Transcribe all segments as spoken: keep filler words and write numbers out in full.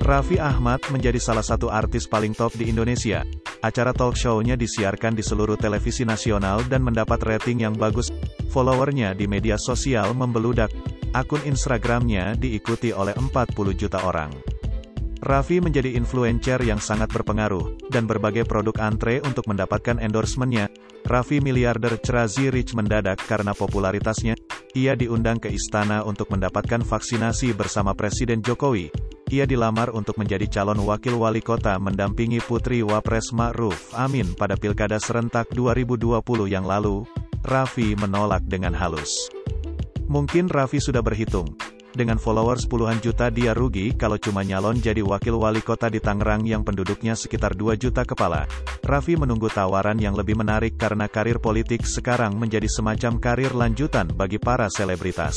Raffi Ahmad menjadi salah satu artis paling top di Indonesia. Acara talk show-nya disiarkan di seluruh televisi nasional dan mendapat rating yang bagus. Followernya di media sosial membeludak. Akun Instagramnya diikuti oleh empat puluh juta orang. Raffi menjadi influencer yang sangat berpengaruh, dan berbagai produk antre untuk mendapatkan endorsement-nya. Raffi miliarder Crazy Rich mendadak karena popularitasnya. Ia diundang ke istana untuk mendapatkan vaksinasi bersama Presiden Jokowi. Ia dilamar untuk menjadi calon wakil wali kota mendampingi Putri Wapres Ma'ruf Amin pada Pilkada serentak dua ribu dua puluh yang lalu. Raffi menolak dengan halus. Mungkin Raffi sudah berhitung. Dengan followers puluhan juta dia rugi kalau cuma nyalon jadi wakil wali kota di Tangerang yang penduduknya sekitar dua juta kepala. Raffi menunggu tawaran yang lebih menarik karena karir politik sekarang menjadi semacam karir lanjutan bagi para selebritas.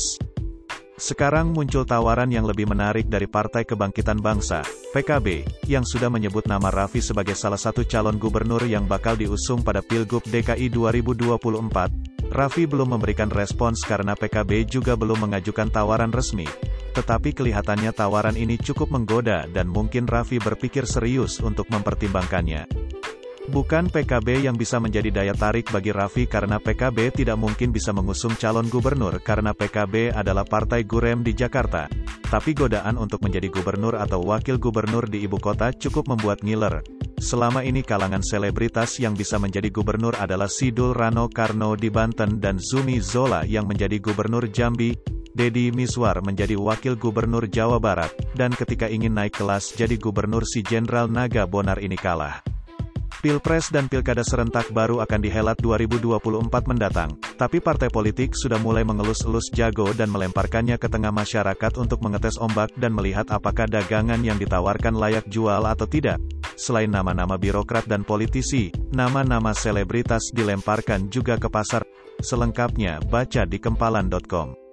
Sekarang muncul tawaran yang lebih menarik dari Partai Kebangkitan Bangsa, P K B, yang sudah menyebut nama Raffi sebagai salah satu calon gubernur yang bakal diusung pada Pilgub D K I dua ribu dua puluh empat. Raffi belum memberikan respons karena P K B juga belum mengajukan tawaran resmi. Tetapi kelihatannya tawaran ini cukup menggoda dan mungkin Raffi berpikir serius untuk mempertimbangkannya. Bukan P K B yang bisa menjadi daya tarik bagi Raffi karena P K B tidak mungkin bisa mengusung calon gubernur karena P K B adalah partai Gurem di Jakarta. Tapi godaan untuk menjadi gubernur atau wakil gubernur di ibu kota cukup membuat ngiler. Selama ini kalangan selebritas yang bisa menjadi gubernur adalah Sidul Rano Karno di Banten dan Zumi Zola yang menjadi gubernur Jambi, Deddy Mizwar menjadi wakil gubernur Jawa Barat, dan ketika ingin naik kelas jadi gubernur si Jenderal Naga Bonar ini kalah. Pilpres dan Pilkada serentak baru akan dihelat dua ribu dua puluh empat mendatang, tapi partai politik sudah mulai mengelus-elus jago dan melemparkannya ke tengah masyarakat untuk mengetes ombak dan melihat apakah dagangan yang ditawarkan layak jual atau tidak. Selain nama-nama birokrat dan politisi, nama-nama selebritas dilemparkan juga ke pasar. Selengkapnya, baca di kempalan titik com.